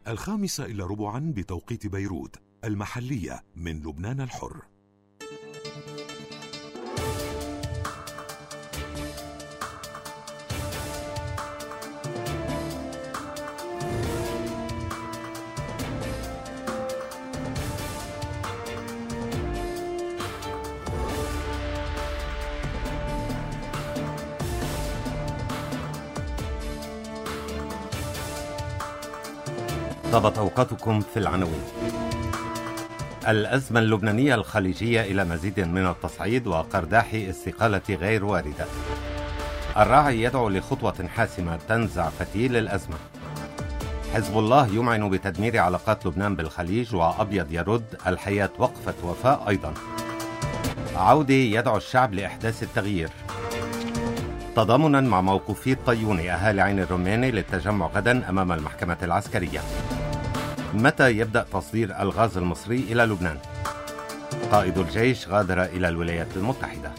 5:15 بتوقيت بيروت المحلية من لبنان الحر. طابت أوقاتكم في العناوين. الأزمة اللبنانية الخليجية إلى مزيد من التصعيد، وقرداحي استقالة غير واردة. الراعي يدعو لخطوة حاسمة تنزع فتيل الأزمة. حزب الله يمعن بتدمير علاقات لبنان بالخليج، وأبيض يرد الحياة وقفة وفاء أيضا. عودي يدعو الشعب لإحداث التغيير. تضامنا مع موقوفي الطيوني أهالي عين الرماني للتجمع غدا أمام المحكمة العسكرية. متى يبدأ تصدير الغاز المصري إلى لبنان؟ قائد الجيش غادر إلى الولايات المتحدة.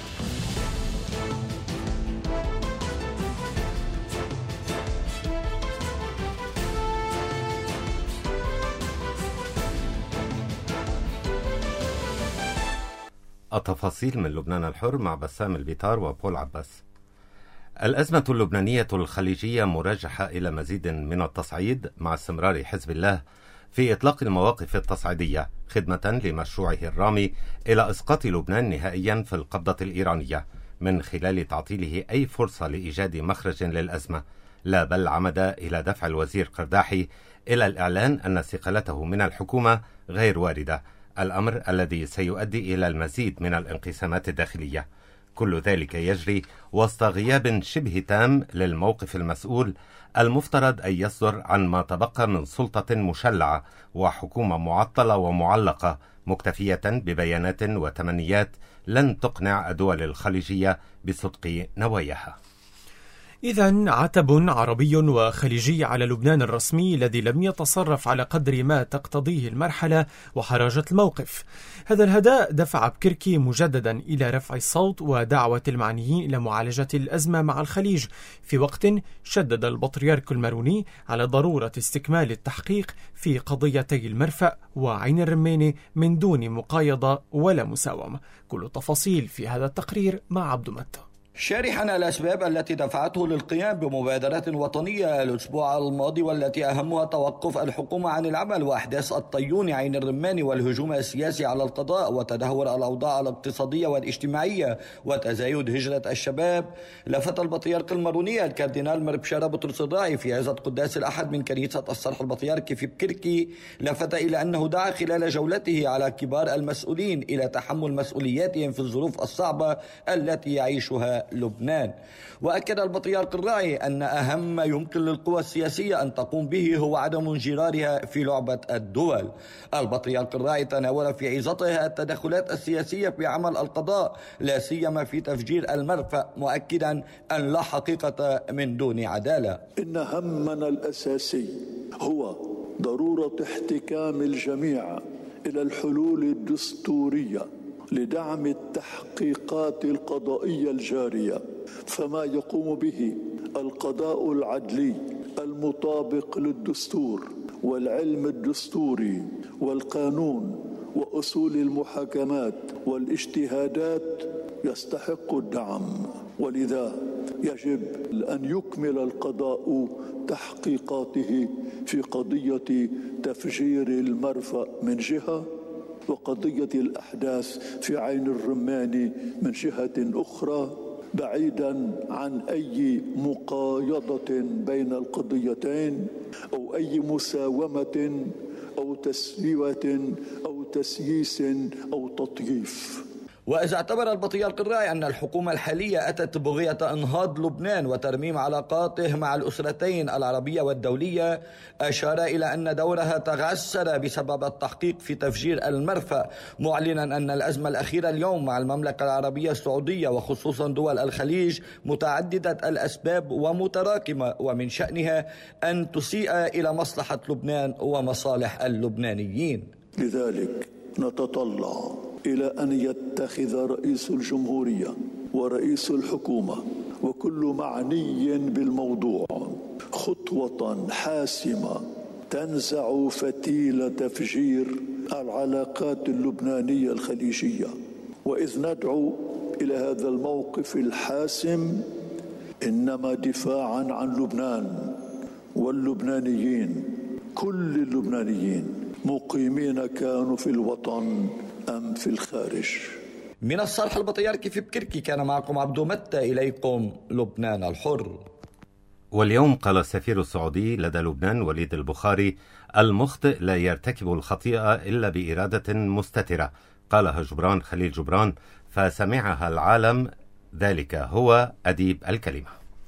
التفاصيل من لبنان الحر مع بسام البيطار وبول عباس. الأزمة اللبنانية الخليجية مرجحة إلى مزيد من التصعيد مع استمرار حزب الله في إطلاق المواقف التصعيدية خدمة لمشروعه الرامي إلى إسقاط لبنان نهائيا في القبضة الإيرانية من خلال تعطيله أي فرصة لإيجاد مخرج للأزمة، لا بل عمد إلى دفع الوزير قرداحي إلى الإعلان أن استقالته من الحكومة غير واردة، الأمر الذي سيؤدي إلى المزيد من الانقسامات الداخلية. كل ذلك يجري وسط غياب شبه تام للموقف المسؤول المفترض أن يصدر عن ما تبقى من سلطة مشلعة وحكومة معطلة ومعلقة، مكتفية ببيانات وتمنيات لن تقنع الدول الخليجية بصدق نواياها. إذن عتب عربي وخليجي على لبنان الرسمي الذي لم يتصرف على قدر ما تقتضيه المرحلة وحرجة الموقف. هذا الهداء دفع بكركي مجددا إلى رفع الصوت ودعوة المعنيين إلى معالجة الأزمة مع الخليج، في وقت شدد البطريرك الماروني على ضرورة استكمال التحقيق في قضيتي المرفأ وعين الرماني من دون مقايضة ولا مساومة. كل التفاصيل في هذا التقرير مع عبد متى. شارحا الأسباب التي دفعته للقيام بمبادرات وطنية الأسبوع الماضي، والتي أهمها توقف الحكومة عن العمل وأحداث الطيوني عين الرماني والهجوم السياسي على القضاء وتدهور الأوضاع الاقتصادية والاجتماعية وتزايد هجرة الشباب، لفت البطريرك الماروني الكاردينال مربشارة بطرس الراعي في عظة قداس الأحد من كنيسة الصرح البطريركي في بكركي، لفت إلى أنه دعا خلال جولته على كبار المسؤولين إلى تحمل مسؤولياتهم في الظروف الصعبة التي يعيشها لبنان. وأكد البطريرك الراعي أن أهم ما يمكن للقوى السياسية أن تقوم به هو عدم انجرارها في لعبة الدول. البطريرك الراعي تناول في عظته التدخلات السياسية في عمل القضاء، لا سيما في تفجير المرفأ، مؤكدا أن لا حقيقة من دون عدالة. إن همنا الأساسي هو ضرورة احتكام الجميع إلى الحلول الدستورية لدعم التحقيقات القضائية الجارية، فما يقوم به القضاء العدلي المطابق للدستور والعلم الدستوري والقانون وأصول المحاكمات والاجتهادات يستحق الدعم، ولذا يجب أن يكمل القضاء تحقيقاته في قضية تفجير المرفأ من جهة، وقضية الأحداث في عين الرماني من جهة أخرى، بعيدا عن أي مقايضة بين القضيتين أو أي مساومة أو تسوية أو تسييس أو تطييف. وإذا اعتبر البطريرك الراعي أن الحكومة الحالية أتت بغية إنهاض لبنان وترميم علاقاته مع الأسرتين العربية والدولية، أشار إلى أن دورها تغسر بسبب التحقيق في تفجير المرفأ، معلنا أن الأزمة الأخيرة اليوم مع المملكة العربية السعودية وخصوصا دول الخليج متعددة الأسباب ومتراكمة، ومن شأنها أن تسيء إلى مصلحة لبنان ومصالح اللبنانيين. لذلك نتطلع إلى أن يتخذ رئيس الجمهورية ورئيس الحكومة وكل معني بالموضوع خطوة حاسمة تنزع فتيل تفجير العلاقات اللبنانية الخليجية. وإذ ندعو إلى هذا الموقف الحاسم إنما دفاعا عن لبنان واللبنانيين، كل اللبنانيين مقيمين كانوا في الوطن أم في الخارج. من الصرح البطياركي في بكركي كان معكم عبدو متى، إليكم لبنان الحر. واليوم قال السفير السعودي لدى لبنان وليد البخاري: المخطئ لا يرتكب الخطيئة إلا بإرادة مستترة. قالها جبران خليل جبران فسمعها العالم، ذلك هو أديب الكلمة.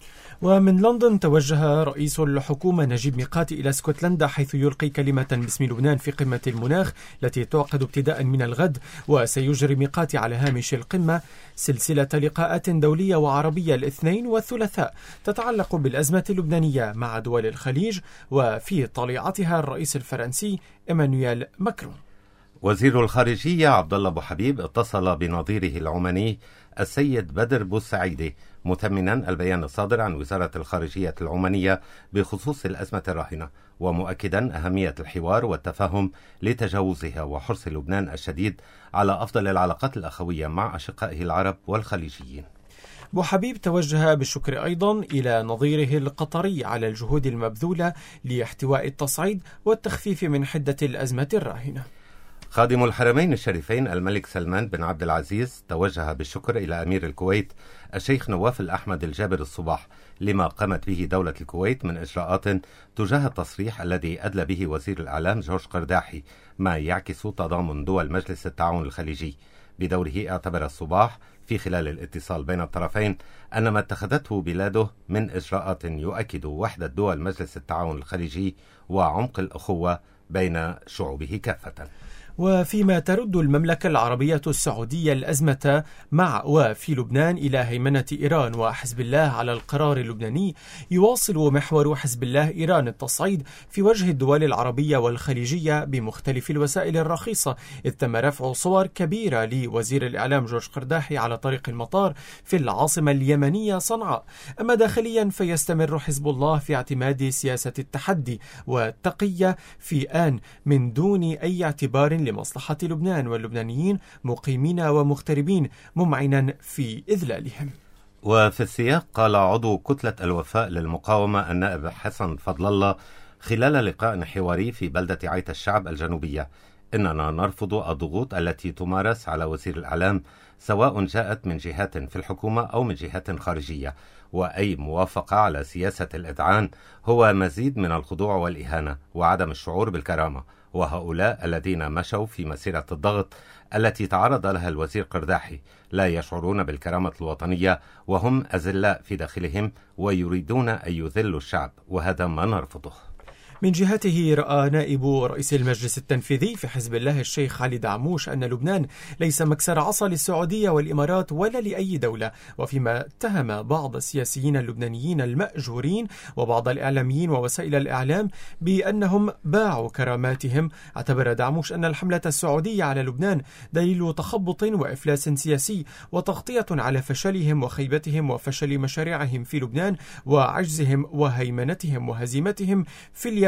ومن لندن توجه رئيس الحكومة نجيب ميقاتي إلى اسكتلندا، حيث يلقي كلمة باسم لبنان في قمة المناخ التي تعقد ابتداء من الغد. وسيجري ميقاتي على هامش القمة سلسلة لقاءات دولية وعربية الاثنين والثلاثاء تتعلق بالأزمة اللبنانية مع دول الخليج، وفي طليعتها الرئيس الفرنسي إيمانويل ماكرون. وزير الخارجية عبد الله أبو حبيب اتصل بنظيره العماني السيد بدر بوسعيدي مثمنا البيان الصادر عن وزارة الخارجية العمانية بخصوص الأزمة الراهنة، ومؤكدا أهمية الحوار والتفاهم لتجاوزها وحرص لبنان الشديد على أفضل العلاقات الأخوية مع أشقائه العرب والخليجيين. أبو حبيب توجه بالشكر أيضا إلى نظيره القطري على الجهود المبذولة لاحتواء التصعيد والتخفيف من حدة الأزمة الراهنة. خادم الحرمين الشريفين الملك سلمان بن عبد العزيز توجه بالشكر إلى أمير الكويت الشيخ نواف الأحمد الجابر الصباح لما قامت به دولة الكويت من إجراءات تجاه التصريح الذي أدلى به وزير الإعلام جورج قرداحي، ما يعكس تضامن دول مجلس التعاون الخليجي. بدوره اعتبر الصباح في خلال الاتصال بين الطرفين أن ما اتخذته بلاده من إجراءات يؤكد وحدة دول مجلس التعاون الخليجي وعمق الأخوة بين شعوبه كافة. وفيما ترد المملكة العربية السعودية الأزمة مع وفي لبنان إلى هيمنة إيران وحزب الله على القرار اللبناني، يواصل محور حزب الله إيران التصعيد في وجه الدول العربية والخليجية بمختلف الوسائل الرخيصة، إذ تم رفع صور كبيرة لوزير الإعلام جورج قرداحي على طريق المطار في العاصمة اليمنية صنعاء. أما داخليا فيستمر حزب الله في اعتماد سياسة التحدي والتقية في آن من دون أي اعتبار لمصلحة لبنان واللبنانيين مقيمين ومغتربين، ممعنا في إذلالهم. وفي السياق قال عضو كتلة الوفاء للمقاومة النائب حسن فضل الله خلال لقاء حواري في بلدة عيت الشعب الجنوبية: إننا نرفض الضغوط التي تمارس على وزير الإعلام سواء جاءت من جهات في الحكومة أو من جهات خارجية، وأي موافقة على سياسة الإذعان هو مزيد من الخضوع والإهانة وعدم الشعور بالكرامة. وهؤلاء الذين مشوا في مسيرة الضغط التي تعرض لها الوزير قرداحي لا يشعرون بالكرامة الوطنية، وهم أذلاء في داخلهم ويريدون أن يذلوا الشعب، وهذا ما نرفضه. من جهته رأى نائب رئيس المجلس التنفيذي في حزب الله الشيخ علي دعموش أن لبنان ليس مكسر عصا للسعودية والإمارات ولا لأي دولة، وفيما اتهم بعض السياسيين اللبنانيين المأجورين وبعض الإعلاميين ووسائل الإعلام بأنهم باعوا كراماتهم، اعتبر دعموش أن الحملة السعودية على لبنان دليل تخبط وإفلاس سياسي وتغطية على فشلهم وخيبتهم وفشل مشاريعهم في لبنان وعجزهم وهيمنتهم وهزيمتهم في اليمن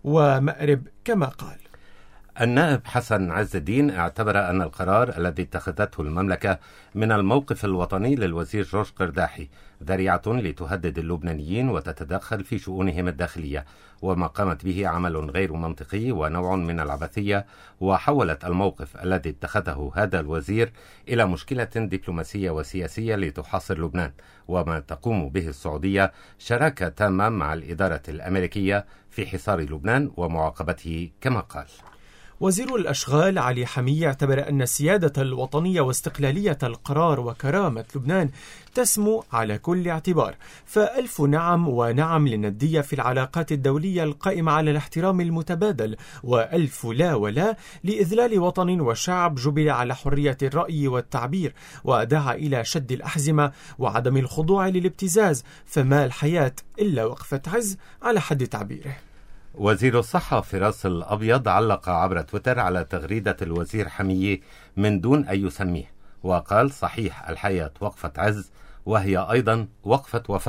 ومأرب كما قال. النائب حسن عز الدين اعتبر أن القرار الذي اتخذته المملكة من الموقف الوطني للوزير جورج قرداحي ذريعة لتهدد اللبنانيين وتتدخل في شؤونهم الداخلية، وما قامت به عمل غير منطقي ونوع من العبثية، وحولت الموقف الذي اتخذه هذا الوزير إلى مشكلة دبلوماسية وسياسية لتحاصر لبنان. وما تقوم به السعودية شراكة تامة مع الإدارة الأمريكية في حصار لبنان ومعاقبته كما قال. وزير الأشغال علي حمية اعتبر أن السيادة الوطنية واستقلالية القرار وكرامة لبنان تسمو على كل اعتبار، فألف نعم ونعم للندية في العلاقات الدولية القائمة على الاحترام المتبادل، وألف لا ولا لإذلال وطن وشعب جبل على حرية الرأي والتعبير، ودعا إلى شد الأحزمة وعدم الخضوع للابتزاز، فما الحياة إلا وقفة عز على حد تعبيره. وزير الصحة فراس الأبيض علق عبر تويتر على تغريدة الوزير حمية من دون أن يسميه، وقال: صحيح الحياة وقفة عز وهي أيضا وقفة وفاء،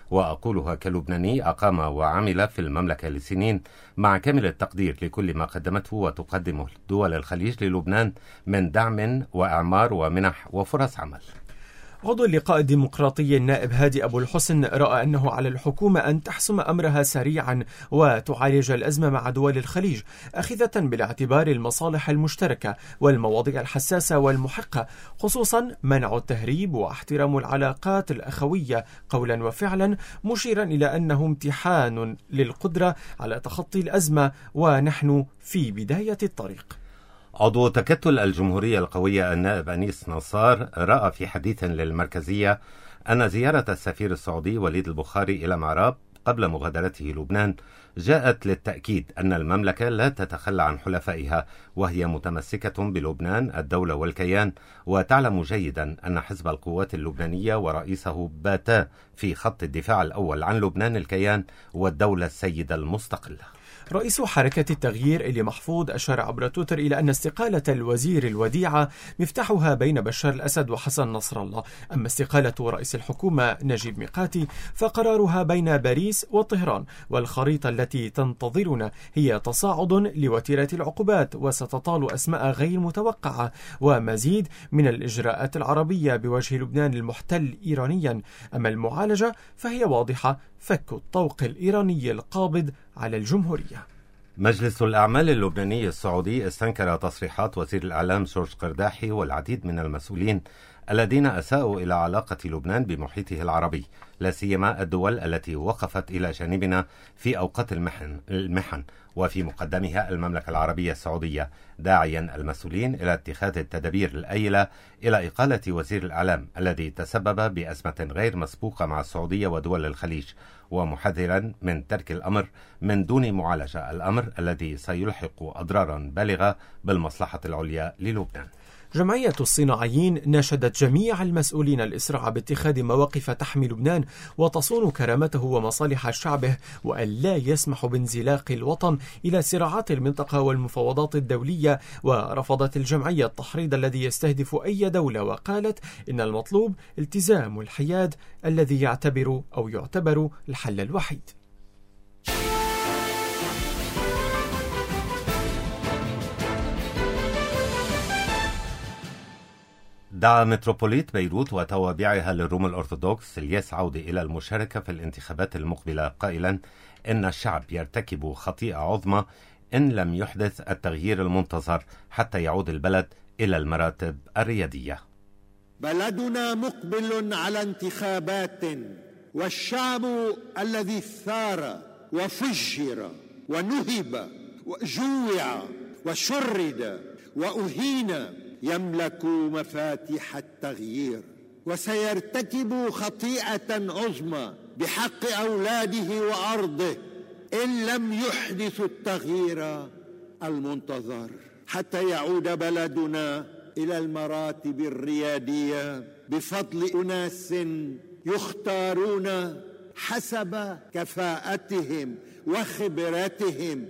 وأقولها كلبناني أقام وعمل في المملكة لسنين، مع كامل التقدير لكل ما قدمته وتقدمه دول الخليج للبنان من دعم وإعمار ومنح وفرص عمل. عضو اللقاء الديمقراطي النائب هادي أبو الحسن رأى أنه على الحكومة أن تحسم أمرها سريعا وتعالج الأزمة مع دول الخليج، أخذة بالاعتبار المصالح المشتركة والمواضيع الحساسة والمحقة، خصوصا منع التهريب واحترام العلاقات الأخوية قولا وفعلا، مشيرا إلى أنه امتحان للقدرة على تخطي الأزمة ونحن في بداية الطريق. عضو تكتل الجمهورية القوية النائب أنيس نصار رأى في حديث للمركزية أن زيارة السفير السعودي وليد البخاري إلى معراب قبل مغادرته لبنان جاءت للتأكيد أن المملكة لا تتخلى عن حلفائها، وهي متمسكة بلبنان الدولة والكيان، وتعلم جيدا أن حزب القوات اللبنانية ورئيسه باتا في خط الدفاع الأول عن لبنان الكيان والدولة السيدة المستقلة. رئيس حركة التغيير إلي محفوظ أشار عبر تويتر إلى أن استقالة الوزير الوديعة مفتاحها بين بشار الأسد وحسن نصر الله، أما استقالة رئيس الحكومة نجيب ميقاتي فقرارها بين باريس وطهران، والخريطة التي تنتظرنا هي تصاعد لوتيرة العقوبات، وستطال أسماء غير متوقعة ومزيد من الإجراءات العربية بوجه لبنان المحتل إيرانيا. أما المعالجة فهي واضحة: فك الطوق الإيراني القابض على الجمهورية. مجلس الأعمال اللبناني السعودي استنكر تصريحات وزير الإعلام جورج قرداحي والعديد من المسؤولين الذين أساءوا إلى علاقة لبنان بمحيطه العربي، لا سيما الدول التي وقفت إلى جانبنا في أوقات المحن وفي مقدمها المملكة العربية السعودية، داعيا المسؤولين إلى اتخاذ التدابير الآيلة إلى إقالة وزير الإعلام الذي تسبب بأزمة غير مسبوقة مع السعودية ودول الخليج، ومحذرا من ترك الأمر من دون معالجة، الأمر الذي سيلحق أضرارا بالغة بالمصلحة العليا للبنان. جمعية الصناعيين ناشدت جميع المسؤولين الإسراع باتخاذ مواقف تحمي لبنان وتصون كرامته ومصالح شعبه، وأن لا يسمح بانزلاق الوطن إلى صراعات المنطقة والمفاوضات الدولية. ورفضت الجمعية التحريض الذي يستهدف أي دولة، وقالت إن المطلوب التزام الحياد الذي يعتبر الحل الوحيد. دعا متروبوليت بيروت وتوابعها للروم الأرثوذكس الياس عودة إلى المشاركة في الانتخابات المقبلة، قائلا إن الشعب يرتكب خطيئة عظمى إن لم يحدث التغيير المنتظر حتى يعود البلد إلى المراتب الريادية. بلدنا مقبل على انتخابات، والشعب الذي ثار وفجر ونهب وجوع وشرد وأهين يملك مفاتيح التغيير، وسيرتكب خطيئة عظمى بحق أولاده وأرضه إن لم يحدث التغيير المنتظر حتى يعود بلدنا إلى المراتب الريادية بفضل أناس يختارون حسب كفاءتهم وخبرتهم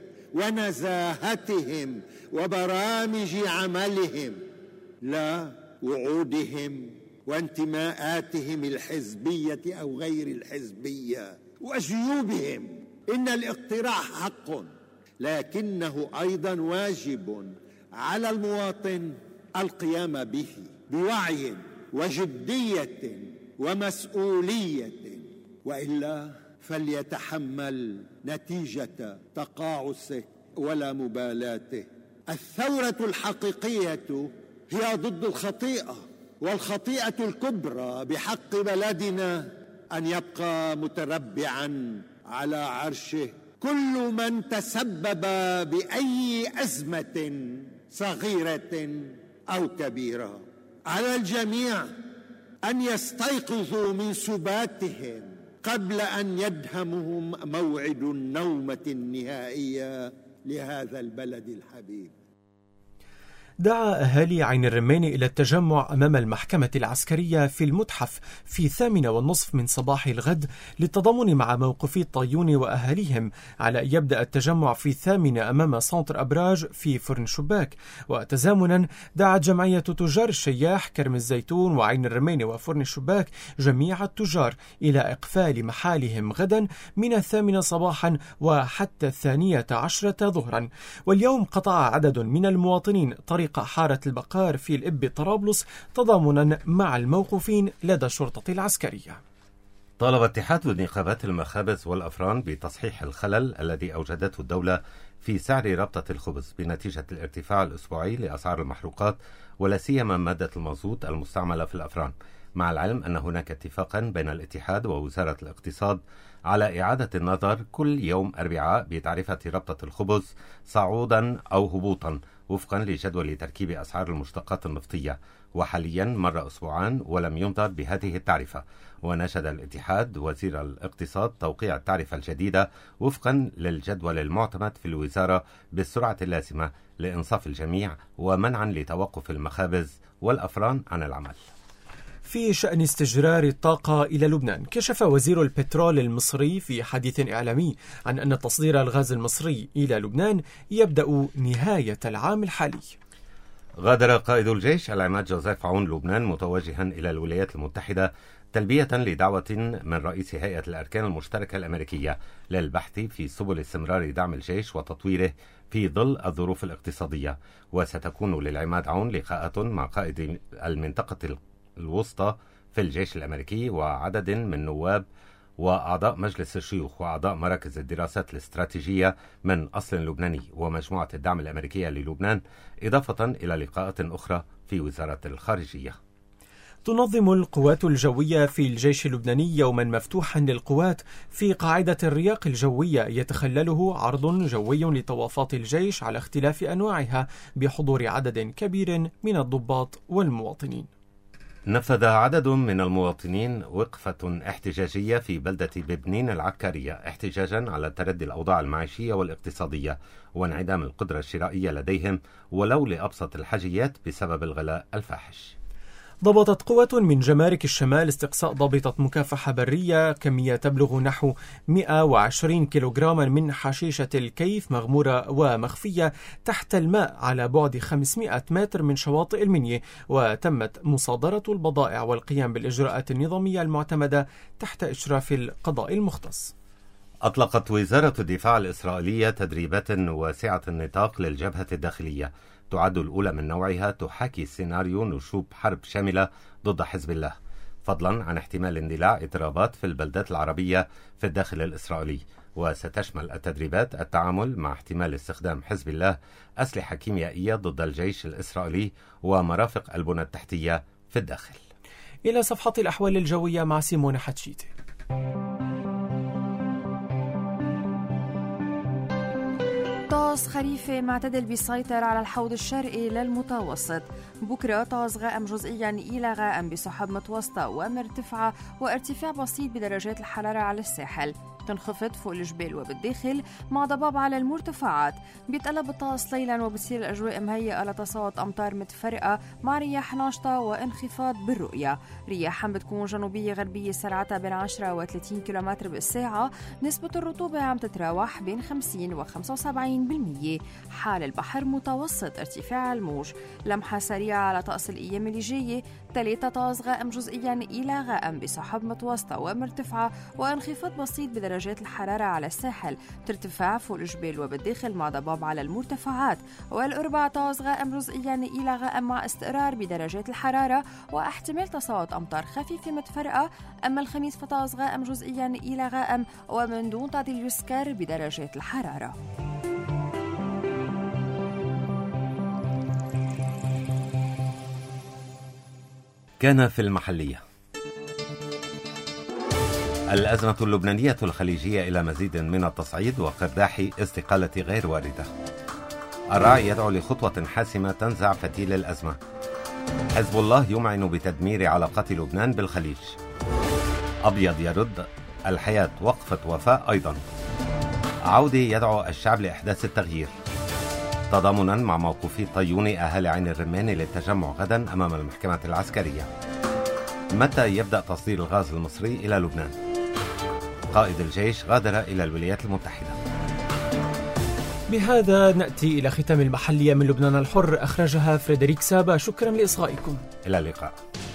ونزاهتهم وبرامج عملهم، لا وعودهم وانتماءاتهم الحزبية أو غير الحزبية وجيوبهم. إن الاقتراح حق، لكنه أيضا واجب على المواطن القيام به بوعي وجدية ومسؤولية، وإلا فليتحمل نتيجة تقاعسه ولا مبالاته. الثورة الحقيقية هي ضد الخطيئة، والخطيئة الكبرى بحق بلدنا أن يبقى متربعا على عرشه كل من تسبب بأي أزمة صغيرة أو كبيرة. على الجميع أن يستيقظوا من سباتهم قبل أن يدهمهم موعد النومة النهائية لهذا البلد الحبيب. دعا أهالي عين الرمان إلى التجمع أمام المحكمة العسكرية في المتحف في 8:30 من صباح الغد للتضامن مع موقفي الطيون وأهاليهم، على أن يبدأ التجمع في 8 أمام سنتر أبراج في فرن شباك. وتزامنا دعت جمعية تجار الشياح كرم الزيتون وعين الرمان وفرن الشباك جميع التجار إلى إقفال محالهم غدا من 8 صباحا وحتى 12 ظهرا. واليوم قطع عدد من المواطنين طريق حارة البقار في الإب طرابلس تضامنا مع الموقوفين لدى الشرطة العسكرية. طالب اتحاد نقابات المخابز والأفران بتصحيح الخلل الذي أوجدته الدولة في سعر ربطة الخبز بنتيجة الارتفاع الأسبوعي لأسعار المحروقات ولا سيما مادة المازوت المستعملة في الأفران، مع العلم أن هناك اتفاقا بين الاتحاد ووزارة الاقتصاد على إعادة النظر كل يوم أربعاء بتعرفة ربطة الخبز صعودا أو هبوطا وفقا لجدول تركيب أسعار المشتقات النفطية، وحاليا مر أسبوعان ولم ينظر بهذه التعرفة. ونشد الاتحاد وزير الاقتصاد توقيع التعرفة الجديدة وفقا للجدول المعتمد في الوزارة بالسرعة اللازمة لإنصاف الجميع ومنعا لتوقف المخابز والأفران عن العمل. في شأن استجرار الطاقة إلى لبنان، كشف وزير البترول المصري في حديث إعلامي عن أن تصدير الغاز المصري إلى لبنان يبدأ نهاية العام الحالي. غادر قائد الجيش العماد جوزيف عون لبنان متوجها إلى الولايات المتحدة تلبية لدعوة من رئيس هيئة الأركان المشتركة الأمريكية للبحث في سبل استمرار دعم الجيش وتطويره في ظل الظروف الاقتصادية. وستكون للعماد عون لقاءات مع قائد المنطقة الوسطى في الجيش الأمريكي وعدد من نواب وأعضاء مجلس الشيوخ وأعضاء مراكز الدراسات الاستراتيجية من أصل لبناني ومجموعة الدعم الأمريكية للبنان، إضافة إلى لقاءات أخرى في وزارة الخارجية. تنظم القوات الجوية في الجيش اللبناني يوما مفتوحا للقوات في قاعدة الرياق الجوية يتخلله عرض جوي لطوافات الجيش على اختلاف أنواعها بحضور عدد كبير من الضباط والمواطنين. نفذ عدد من المواطنين وقفة احتجاجية في بلدة ببنين العكارية احتجاجا على تردي الأوضاع المعيشية والاقتصادية وانعدام القدرة الشرائية لديهم ولو لأبسط الحاجيات بسبب الغلاء الفاحش. ضبطت قوة من جمارك الشمال استقصاء ضابطة مكافحة برية كمية تبلغ نحو 120 كيلوغراما من حشيشة الكيف مغمورة ومخفية تحت الماء على بعد 500 متر من شواطئ المنيا، وتمت مصادرة البضائع والقيام بالإجراءات النظامية المعتمدة تحت إشراف القضاء المختص. أطلقت وزارة الدفاع الإسرائيلية تدريبات واسعة النطاق للجبهة الداخلية تعد الأولى من نوعها تحاكي سيناريو نشوب حرب شاملة ضد حزب الله، فضلا عن احتمال اندلاع اضطرابات في البلدات العربية في الداخل الإسرائيلي. وستشمل التدريبات التعامل مع احتمال استخدام حزب الله أسلحة كيميائية ضد الجيش الإسرائيلي ومرافق البنى التحتية في الداخل. إلى صفحة الأحوال الجوية مع سيمون حتشيتي. طقس خريفي معتدل بيسيطر على الحوض الشرقي للمتوسط. بكرة طقس غائم جزئيا إلى غائم بسحب متوسطة ومرتفعة وارتفاع بسيط بدرجات الحرارة على الساحل. تنخفض فوق الجبال وبالداخل مع ضباب على المرتفعات. بيتقلب الطقس ليلا وبتصير الأجواء مهيئة لتصاعد أمطار متفرقة مع رياح ناشطة وانخفاض بالرؤية. رياح بتكون جنوبية غربية سرعتها بين 10 و 30 كم بالساعة. نسبة الرطوبة عم تتراوح بين 50 و 75%. حال البحر متوسط ارتفاع الموج. لمحة سريعة على طقس الأيام اللي جاية. 3 طقس غائم جزئيا إلى غائم بسحب متوسطة ومرتفعة وانخفاض بسيط بدرجات الحرارة على الساحل. ترتفع فوق الجبال وبالداخل مع ضباب على المرتفعات. والأربع طقس غائم جزئيا إلى غائم مع استقرار بدرجات الحرارة واحتمال تصاعد أمطار خفيفة متفرقة. أما الخميس فطقس غائم جزئيا إلى غائم ومن دون تعديل يسكر بدرجات الحرارة. كان في المحلية. الأزمة اللبنانية الخليجية إلى مزيد من التصعيد وقرداح استقالة غير واردة. الراعي يدعو لخطوة حاسمة تنزع فتيل الأزمة. حزب الله يمعن بتدمير علاقات لبنان بالخليج. أبيض يرد الحياة وقفة وفاء أيضا. عودي يدعو الشعب لإحداث التغيير. تضامنا مع موقفي طيوني أهالي عين الرمان للتجمع غدا أمام المحكمة العسكرية. متى يبدأ تصدير الغاز المصري إلى لبنان؟ قائد الجيش غادر إلى الولايات المتحدة. بهذا نأتي إلى ختام المحلية من لبنان الحر، أخرجها فريدريك سابا. شكرا لإصغائكم. إلى اللقاء.